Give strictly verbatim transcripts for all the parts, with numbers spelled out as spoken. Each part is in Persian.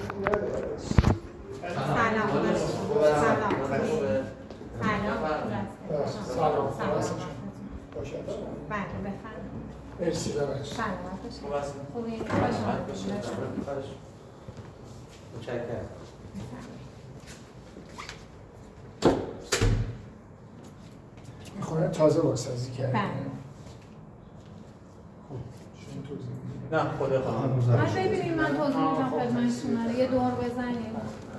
سلام سلام سلام بله بفرمایید. مرسی ببخشید. سلامت باشید. خوبی؟ سلامت باشید. متشکرم. این خونه تازه بازسازی کردیم. بله. خب شما توضیح میدید؟ نه خدا خواهم. من ببینید من توضیح میدم خدمتتون. یه دور بزنید.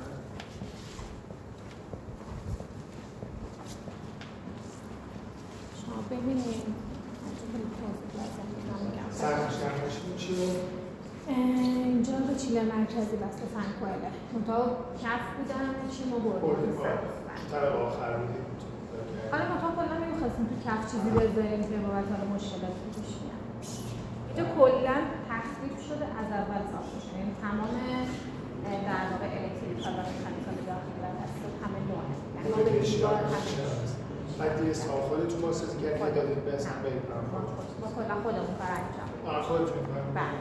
شما ببینید. سرمش درمشین چیه؟ اینجا به چیله مرکزی بسته فنکوئله. منطقه کف بودن چی ما بردیم. طرف آخر بودیم. آره منطقه کلا نمیخواستیم تو کف چیزی بذاریم که بابت حالا مشکلات پیش میاد. اینجا کلا تصویب شده از اول ساخته شده. یعنی تمام در واقع الکتریکال و مکانیکال داخلی و دست همه نوعه. یعنی ما به دیوار همه بعد یه سال خودتون بازسازی کردید که دادید به اصلا برید ما کلا خودمون کار انجام میدیم. آه خودتون کار بله.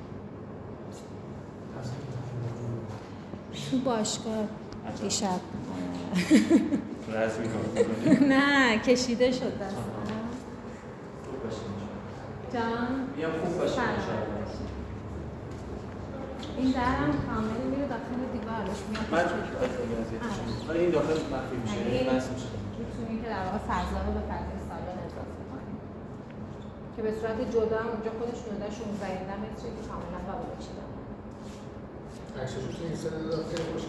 تو باشگاه دیشب رسمی کنم. نه کشیده شد دست. خوب باشین. جان؟ بیام خوب باشین. این درم کامل میره داخل دیوارش میاد. من ولی این داخل مخفی میشه. این بس میشه. میتونیم که در واقع فضا رو به فضای سالن اضافه کنیم. که به صورت جدا هم اونجا خودش حدود شانزده متری که کاملا قابل چیدن. عکسش تو این سال داخل باشه.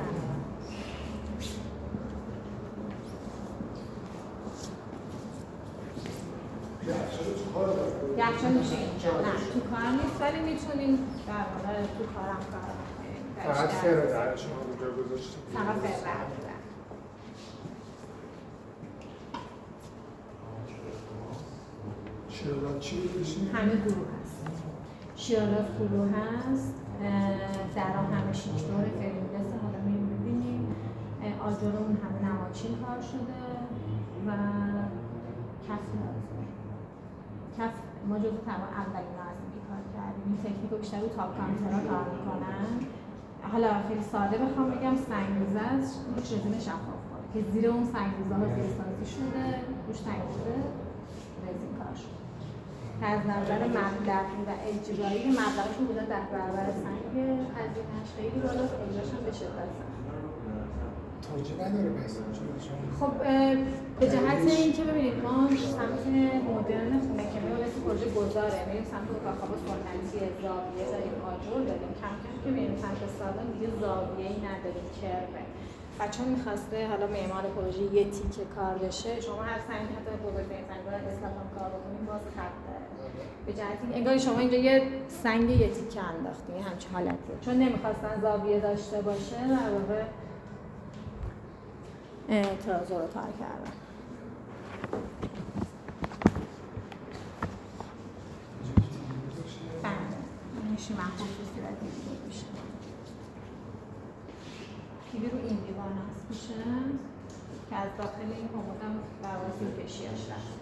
یخچال میشه اینجا. نه تو کار نیست ولی میتونیم در واقع تو کارم کار کنیم. فقط فر در شما اونجا گذاشتیم. فقط فر بردارم. شیرالات چی بشین؟ همه گروه هست. شیرالات گروه هست. درام همه شیش دوره فریملس حالا میبینیم. آجرمون همه نماچین کار شده و کف لازم. کف ما جزو تمام اولین لازمی کار کردیم. این تکنیک رو بیشتر رو تاپ کانترها کار میکنن. حالا خیلی ساده بخوام بگم سنگریزه است روش رزین شفاف کنه که زیر اون سنگریزه ها زیرسازی شده روش سنگریزه رزین کار شده. از نظر مبلغی و اجرایی مبلغشون بوده ده برابر سنگ هزینه‌اش خیلی بالاست، اجراش هم به شدت سخت. توجیه نداره پس. خب به جهت اینکه ببینید ما سمت مدرن خونه که می‌بینیم مثل پروژه گذاره، می‌ریم سمت اتاق خواب سنتی زاویه داریم، آجر داریم، کم کم که می‌ریم سمت سالن دیگه زاویه‌ای نداریم، کربه. بچه‌ها می‌خواسته حالا معمار پروژه یه تیکه کار بشه، شما هر سنگ حتی بزرگترین سنگ رو اصلاح کار بکنید باز خط داره. به جهت اینکه انگار شما اینجا یه سنگ یه تیکه انداختین همچین حالتی. چون نمی‌خواستن زاویه داشته باشه در واقع ترازو رو تار کردن. بله نشی من خصوصی را دیگه میشه تیوی رو این دیوار نصب میشه که از داخل این کمودم بروازی کشیاش رفت.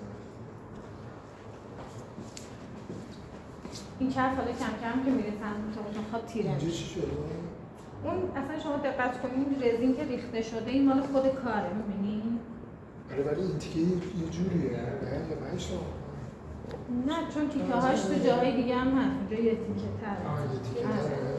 این کف حالا کم کم که میرسن تا خواب تیره اینجا چی شده؟ اون اصلا شما دقت کنید رزین که ریخته شده این مال خود کاره می‌بینی؟ آره ولی این تیکه یه جوریه نه یا پنج تا نه چون تیکه هاش تو جاهای دیگه هم هست اونجا یه تیکه تره. آه یه تیکه تره.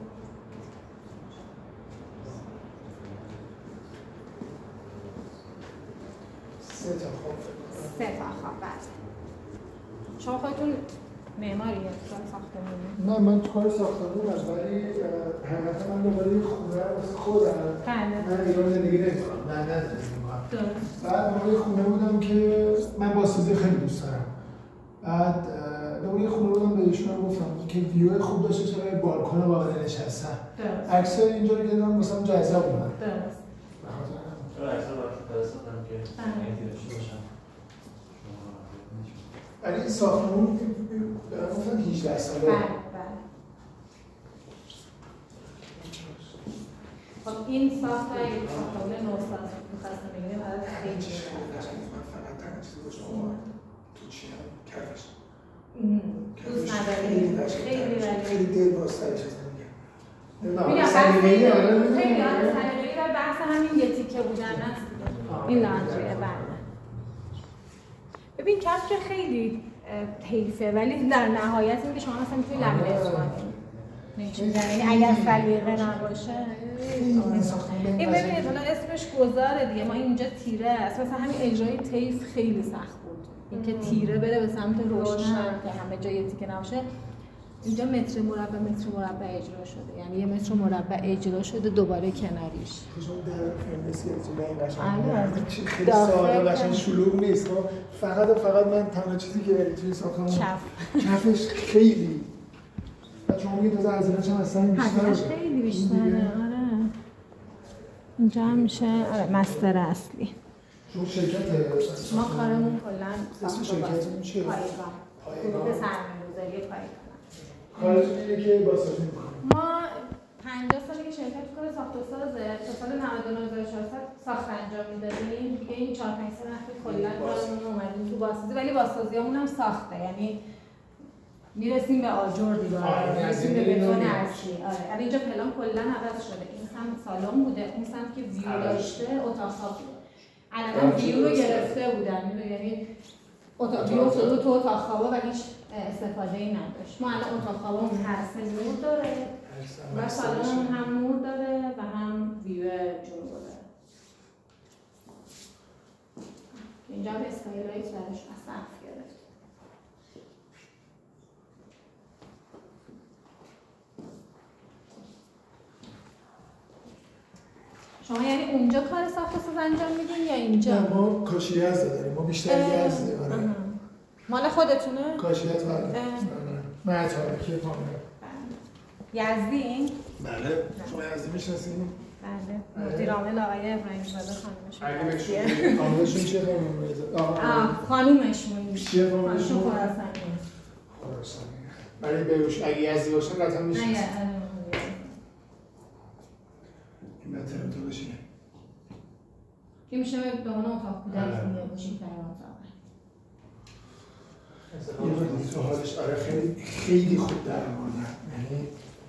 سه تا خواب سه تا خواب بله. شما خودتون معماری کار ساختمونی؟ نه من کار ساختمون هست ولی حقیقتا من دوباره یه خونه واسه خودم من ایران زندگی نمی‌کنم لندن زندگی می‌کنم. بعد دوباره یه خونه بودم که من بازسازی خیلی دوست دارم. بعد دوباره یه خونه بودم بهشون گفتم که ویو خوب داشته چرا یه بالکن واقعا نشستم. عکس اینجا رو دیدم مثلا جذاب اومد. درست. چرا عکس رو براشون فرستادم که نهایتی داشته باشم. ولی این ساختمون گفتن هجده ساله. بله بله. خب این ساخت اگه ساختمون نوساز می‌خواستم بگیریم برای خیلی من فقط تنها چیزی با شما تو چی هم کفش دوست نداری؟ خیلی ولی خیلی دل باسترش هست میگم میگم خیلی آره سلیقه‌ای و بحث همین یه تیکه بودن است. این لانجیه بله. ببین کف که خیلی طیفه ولی در نهایت اینکه شما مثلا میتونی لمینیت کنی. یعنی اگر سلیقه نباشه این ببینید حالا اسمش گذاره دیگه، ما اینجا تیره است، مثلا همین اجرای طیف خیلی سخت بود اینکه تیره بره به سمت روشن که همه جای تیکه نباشه. اینجا متر مربع متر مربع اجرا شده، یعنی یه متر مربع اجرا شده دوباره کناریش شما در فیلمسی این قشنگ خیلی ساده و قشنگ شلوغ نیست، فقط و فقط من تنها چیزی که ولی توی ساختمون کف کفش خیلی و شما میگید تازه هزینه‌اش هم اصلا بیشتره، خیلی بیشتره. آره اینجا هم میشه آره مستر اصلی. شما شرکت ما کارمون کلا اسم شرکتتون چیه؟ پایگام گروه سرمایه‌گذاری پایگام. کارتون اینه که بازسازی می‌کنید. ما پنجاه ساله که شرکت کار ساخت و سازه، تا سال نود و نه هزار و چهارصد ساخت انجام میدادیم. دیگه این چهار پنج سال اخیر کلا کارمون اومدیم تو بازسازی، ولی بازسازیامون هم ساخته، یعنی میرسیم به آجر دیگه، میرسیم به بتون اصلی. آره الان اینجا پلان کلا عوض شده، این سمت سالن بوده، اون سمت که ویو داشته اتاق خواب بوده. الان ویو رو گرفته بودن، یعنی اتاق ویو افتاده تو اتاق خوابا و هیچ استفاده ای نداشت. ما الان اتاق خوابمون هر سه نور داره و سالن هم نور داره و هم ویو جنوب داره. اینجا به اسکایلایت درش سقف گرفت. شما یعنی اونجا کار ساخت و ساز انجام میدین یا اینجا؟ نه ما کاشی‌از داریم، ما بیشتر یزدیم. آره مال خودتونه؟ کاشی‌از بله. من اتابکی پامه. یزدین؟ بله. شما یزدی میشناسین؟ بله. مدیر عامل آقای ابراهیم زاده خانمشون. اگه بهشون خانمشون چیه خانم؟ آه خانومشون. چیه خانمشون؟ خراسانی. خراسانی. ولی بهش اگه یزدی باشن قطعا میشناسین. نه این بهتره تو بشینه. این میشه به عنوان اتاق کودک میاد باشین در اتاق. یه بودی تو حالش آره خیلی خیلی خوب در آوردن. یعنی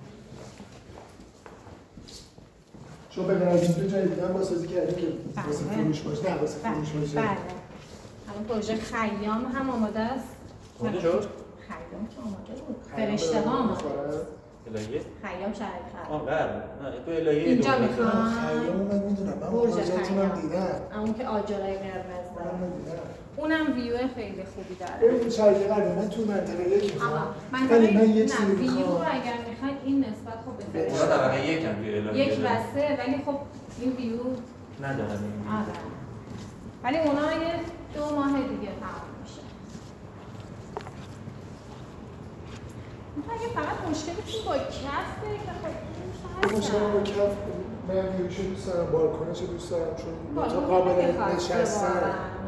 شما بگن از این دو جایی دیگه هم بازسازی کردیم که واسه فروش باشه، نه واسه فروش باشه. بله. الان پروژه خیام هم آماده است. آماده شد؟ خیام که آماده بود. فرشته ها آماده. الهیه؟ خیام شهر خرم. آه بله. نه تو الهیه اینجا میخوام. خیام من میدونم. من پروژه‌تون هم دیدم. اون که آجرای قرمز داره. اونم ویو خیلی خوبی داره. ببین شرکت قلبه من تو منطقه یک میخوام. منطقه من یه نه چیزی ویو رو میخوام. اگر میخواید این نسبت خب به اونا طبقه یک هم توی الهیه. یک و سه ولی خب این ویو ندارن. آره. ولی اونا یه دو ماه دیگه تمام میشه. اگه فقط مشکلتون با کفه که خب مشکل با کف من ویوشو دوست دارم، بالکنشو دوست دارم چون تو قابل نشستن.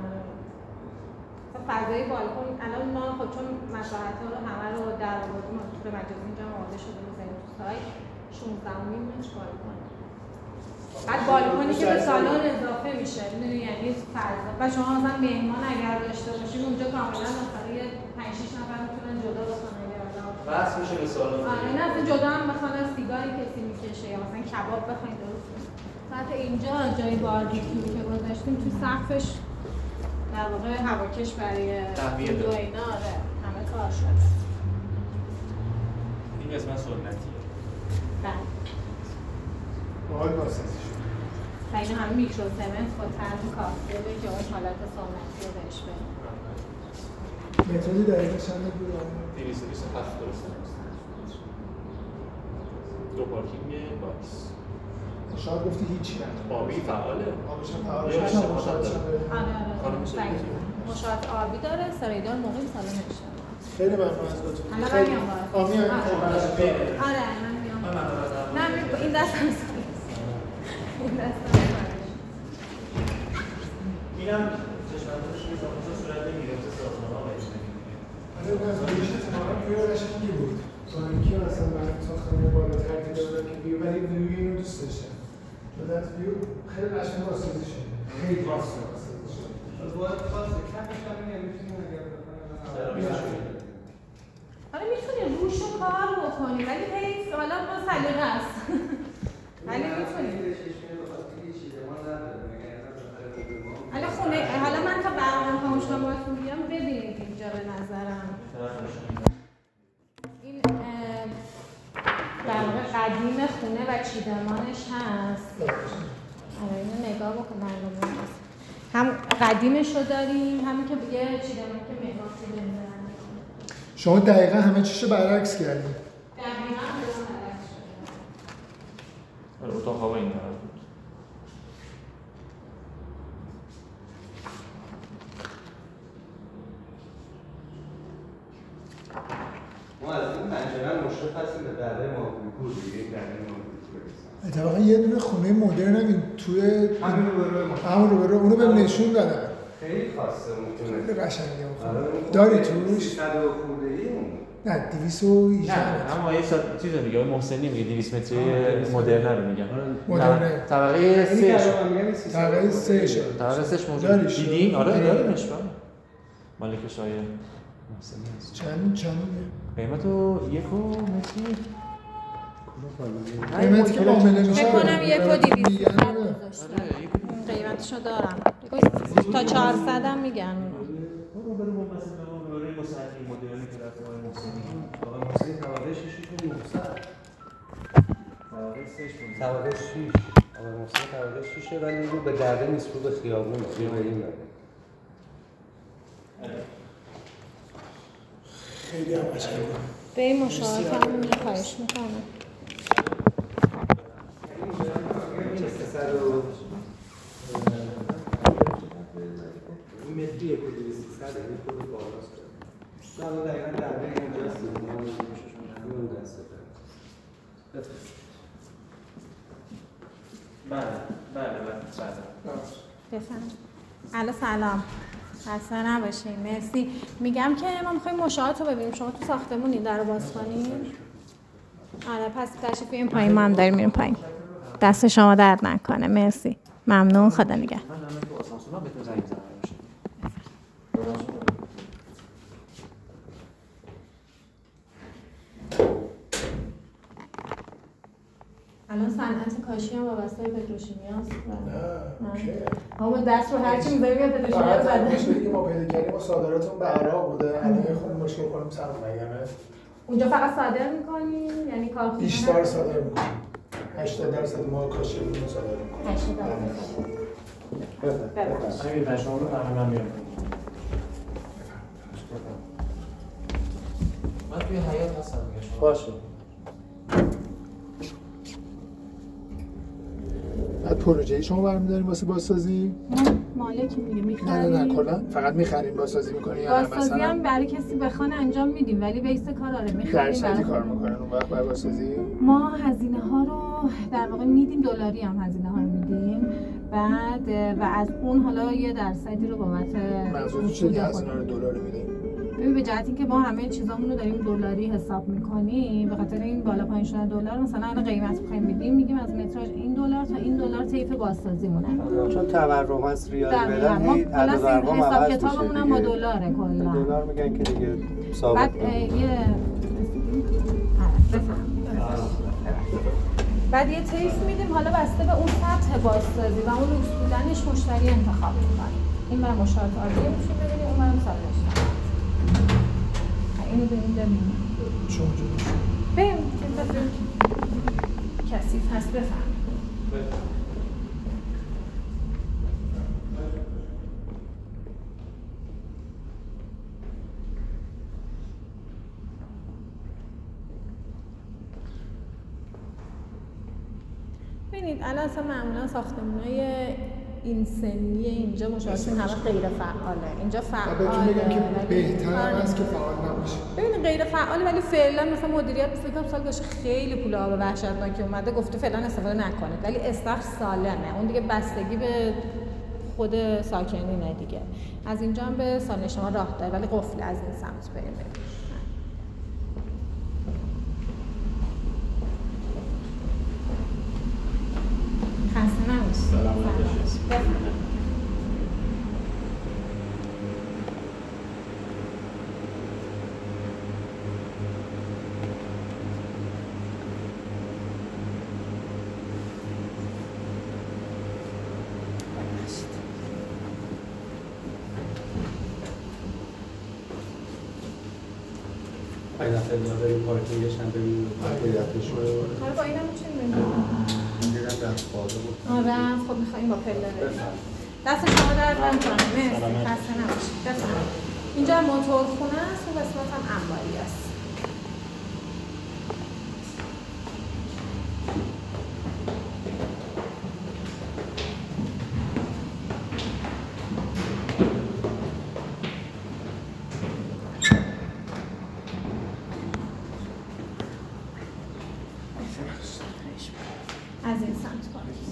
فضای بالکن الان ما خب چون مساحت‌ها رو همه رو در آوردیم به مجازی اینجا آماده شده می‌ذاریم تو سایت شانزده و نیم متر بالکن. بعد بالکنی که به سالن اضافه میشه می‌دونی یعنی فضا و شما مثلا مهمان اگر داشته باشین اونجا کاملا مثلا یه پنج شش نفر میتونن جدا بخوان اگر بس میشه به سالن. آره نه اصلا جدا هم بخوان سیگاری کسی میکشه یا مثلا کباب بخواین درست کنید. حتی اینجا جای باربیکیو که گذاشتیم تو سقفش در واقع هواکش برای دود و اینا آره همه کار شده. این قسمت سنتیه. بله. باحال بازسازی شد. و اینا همه میکرو سمنت با طرح کافتیه که اون حالت سنتی رو بهش بده. متری دقیقه چند بود؟ دویست و بیست و هفت درسته. دو پارکینگ باکس. شاید گفتی هیچی نداره. آبی فعاله. آبیش هم فعاله. مشاهدش هم آره آره. مشاهد آبی داره، سریدار موقعی سالن اشتباه. خیلی ممنون از لطف. الان من میام باید. آمی هم آره من میام. نه این دست هم این دست هم اینم چشمندونش که ساختمان صورت نمیگیره مثل ساختمان ها بهش آره نه بیش اتفاقا بیو قشنگی بود. تا اینکه مثلا من ساختمان بالاتر دیده بودم که بیو ولی بیو اینو دوست داشتم. چون از بیو خیلی قشنگ بازسازی شده. خیلی قشنگ بازسازی شده. از باید خاصه کمش هم نمیتونیم اگر بخوایم آره میتونی روش رو کار بکنی ولی حیف نیست، حالا با سلیقه است. ولی میتونیم. حالا خونه، حالا من تا برنامه خاموش کنم باهاتون میگم ببینید اینجا به نظرم. این در واقع قدیم خونه و چیدمانش هست. آره اینو نگاه بکنن هم قدیمش رو داریم، همین که یه چیدمان که مهراب چیدمانه. شما دقیقا همه چیشو برعکس کردید. دقیقا همه برعکس شده. اتاق هوا این طرف بود. ما از این پنجره مشرف هستیم به درده ماهوری‌پور دیگه، این درده ماهوری‌پور هستیم. اتفاقا یه دونه خونه مدرن هم توی همین رو برای ما. همون رو برای اونو بهم نشون دادن. خیلی خاصه اون. خیلی قشنگه اون. داری توش؟ سیصد و خورده‌ای اون. نه دویست و هجده. نه اما یه ساعت چیز میگه محسنی میگه دویست متری مدرن رو میگن. مدرن. طبقه سه. طبقه سه شد. طبقه سه موجود. دیدین؟ آره داریمش بله. مالک شایع محسنی هست. چند چند قیمتو یک و متری. قیمتی که معامله میشه. فکر کنم یک و دویست قیمتشو دارم. تا چهارصد هم میگن. برو برو مثلا برای مصنفی مدرنی که رفت آقای محسنی. آقای محسنی طبقه شش و نهصد. طبقه سه بود. طبقه شش. آقای محسنی طبقه شش ولی رو به درده نیست، رو به خیابونه، رو به این داره. خیلی هم قشنگه. به این مشاهده همون خواهش میکنم. سیصد و این متری یک و دویست سیصد این خود بالاست. نه اون دقیقا درده اینجاست. اون دسته داره. بله بله بله بفهم. الو سلام. خسته نباشین. مرسی. میگم که ما می‌خوایم مشاهات رو ببینیم. شما تو ساختمونی در باز کنین؟ آره پس تشریف بیارین پایین، ما هم داریم میریم پایین. دست شما درد نکنه. مرسی. ممنون. خدا نگهدار. من الان تو آسانسور بهتون زنگ می‌زنم. الان صنعت کاشی هم وابسته به پتروشیمی هست. نه اوکی. ما دست رو هر چی می‌ذاریم یا پتروشیمی فقط زده. مشکلی که ما پیدا کردیم با صادراتمون به عراق بوده. الان یه خورده مشکل کنیم سر مگمه. اونجا فقط صادر می‌کنین یعنی کارخونه بیشتر صادر می‌کنیم. هشتاد درصد ما کاشی رو صادر می‌کنیم. هشتاد درصد. بفرمایید. همین بچه‌ها رو من میام. من توی حیاط هستم دیگه شما. باشه. بعد پروژه‌ای شما برمی‌دارین واسه بازسازی؟ مالکی میگه می‌خریم. نه نه نه کلا فقط می‌خرین بازسازی می‌کنین یا نه بازسازی هم مثلا برای کسی بخوان انجام میدیم ولی بیس کار آره می‌خریم. درصدی کار می‌کنن اون وقت برای بازسازی؟ ما هزینه ها رو در واقع میدیم، دلاری هم هزینه ها رو میدیم. بعد و از اون حالا یه درصدی رو بابت منظور چیه که هزینه رو دلاری میدیم؟ ببین به جهت اینکه ما همه چیزامون رو داریم دلاری حساب می‌کنیم، به خاطر این بالا پایین شدن دلار مثلا الان قیمت بخوایم بدیم میگیم از متراژ این دلار تا این دلار طیف بازسازیمونه. چون تورم از ریال بدن ما هی کلا حساب کتابمون هم با دلاره کلا. دلار میگن که دیگه ثابت. بعد یه بعد یه طیف میدیم حالا بسته به اون سطح بازسازی و اون لوکس بودنش مشتری انتخاب می‌کنه. این بر مشاهده عادیه میشه ببینیم، اون برم سالش اینو ببینیم ببینیم چون جوش ببینیم که بفرم کسیف هست بفرم ببینید الان اصلا معمولا ساختمان‌های این سنی اینجا مشاهده همه غیر فعاله. اینجا فعاله. بهتون میگم که بهتر است که فعال نباشه. ببینید غیر فعاله ولی فعلا مثلا مدیریت مثل که سال گذشته خیلی پول آب وحشتناکی اومده گفته فعلا استفاده نکنید ولی استخر سالمه. اون دیگه بستگی به خود ساکنینه دیگه. از اینجا هم به سالن شما راه داره ولی قفل از این سمت بریم. خسته نباشید. سلام علیکم. پنج دفعه بریم پارکینگش هم ببینیم موقعیتش رو. حالا با اینم می‌تونیم ببینیم. دیدم رفت بالا بود. آره خب می‌خوایم با پله بریم. دست شما درد نکنه. مرسی. خسته نباشید. بفرمایید. اینجا موتورخونه است، اون قسمت هم انباری است. از این سمت کنید.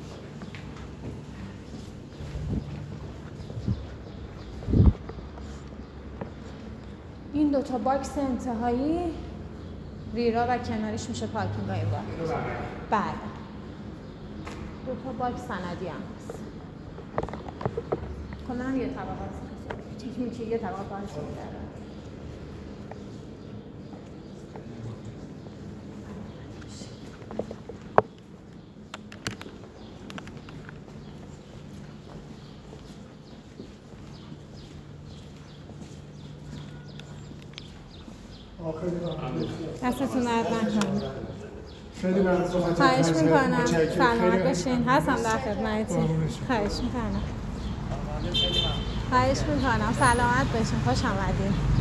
این دوتا باکس انتهایی ریرا و کناریش میشه پارکینگ های با. بله. دوتا باکس سندی هم هست. کلا هم یه طبقه هست. چیزی میشه یه طبقه پارکینگ داره. دستتون درد نکنه. خیلی ممنون. خواهش میکنم. سلامت باشین. هستم در خدمتتون. خواهش میکنم. خواهش میکنم. سلامت باشین. خوش آمدین.